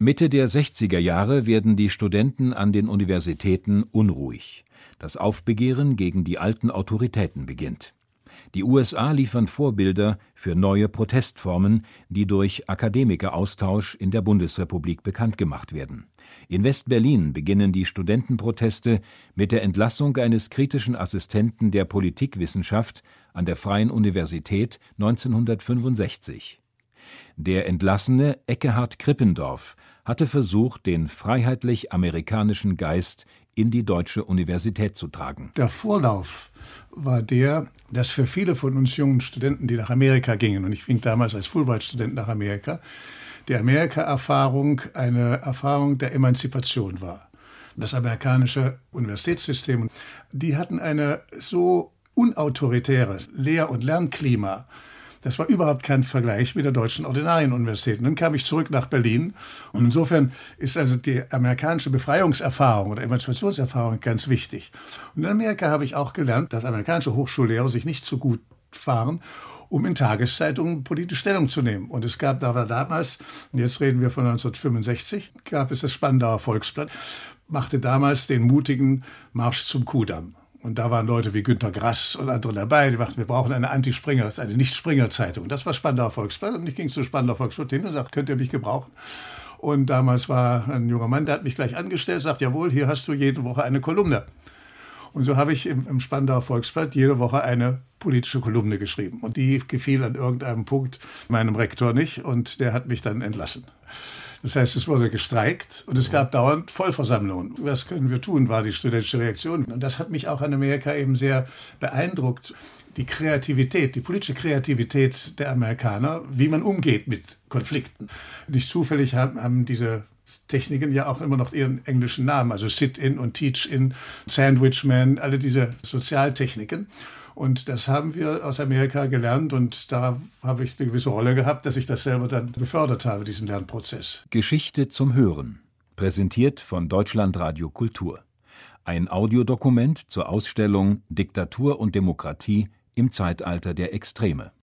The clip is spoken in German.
Mitte der 60er Jahre werden die Studenten an den Universitäten unruhig. Das Aufbegehren gegen die alten Autoritäten beginnt. Die USA liefern Vorbilder für neue Protestformen, die durch Akademikeraustausch in der Bundesrepublik bekannt gemacht werden. In West-Berlin beginnen die Studentenproteste mit der Entlassung eines kritischen Assistenten der Politikwissenschaft an der Freien Universität 1965. Der Entlassene Ekkehard Krippendorff hatte versucht, den freiheitlich-amerikanischen Geist in die deutsche Universität zu tragen. Der Vorlauf war der, dass für viele von uns jungen Studenten, die nach Amerika gingen, und ich ging damals als Fulbright-Student nach Amerika, die Amerika-Erfahrung eine Erfahrung der Emanzipation war. Das amerikanische Universitätssystem, die hatten eine so unautoritäres Lehr- und Lernklima. Das war überhaupt kein Vergleich mit der deutschen Ordinarienuniversität. Und dann kam ich zurück nach Berlin. Und insofern ist also die amerikanische Befreiungserfahrung oder Emanzipationserfahrung ganz wichtig. Und in Amerika habe ich auch gelernt, dass amerikanische Hochschullehrer sich nicht so gut fahren, um in Tageszeitungen politisch Stellung zu nehmen. Und es gab damals, und jetzt reden wir von 1965, gab es das Spandauer Volksblatt, machte damals den mutigen Marsch zum Kudamm. Und da waren Leute wie Günter Grass und andere dabei, die machten, wir brauchen eine Anti-Springer, eine Nicht-Springer-Zeitung. Das war Spandauer Volksblatt. Und ich ging zu Spandauer Volksblatt hin und sagte, könnt ihr mich gebrauchen? Und damals war ein junger Mann, der hat mich gleich angestellt, sagt, jawohl, hier hast du jede Woche eine Kolumne. Und so habe ich im Spandauer Volksblatt jede Woche eine politische Kolumne geschrieben. Und die gefiel an irgendeinem Punkt meinem Rektor nicht und der hat mich dann entlassen. Das heißt, es wurde gestreikt und es gab dauernd Vollversammlungen. Was können wir tun, war die studentische Reaktion. Und das hat mich auch an Amerika eben sehr beeindruckt. Die Kreativität, die politische Kreativität der Amerikaner, wie man umgeht mit Konflikten. Nicht zufällig haben diese Techniken ja auch immer noch ihren englischen Namen, also Sit-in und Teach-in, Sandwich-Man, alle diese Sozialtechniken. Und das haben wir aus Amerika gelernt und da habe ich eine gewisse Rolle gehabt, dass ich das selber dann befördert habe, diesen Lernprozess. Geschichte zum Hören, präsentiert von Deutschlandradio Kultur. Ein Audiodokument zur Ausstellung Diktatur und Demokratie im Zeitalter der Extreme.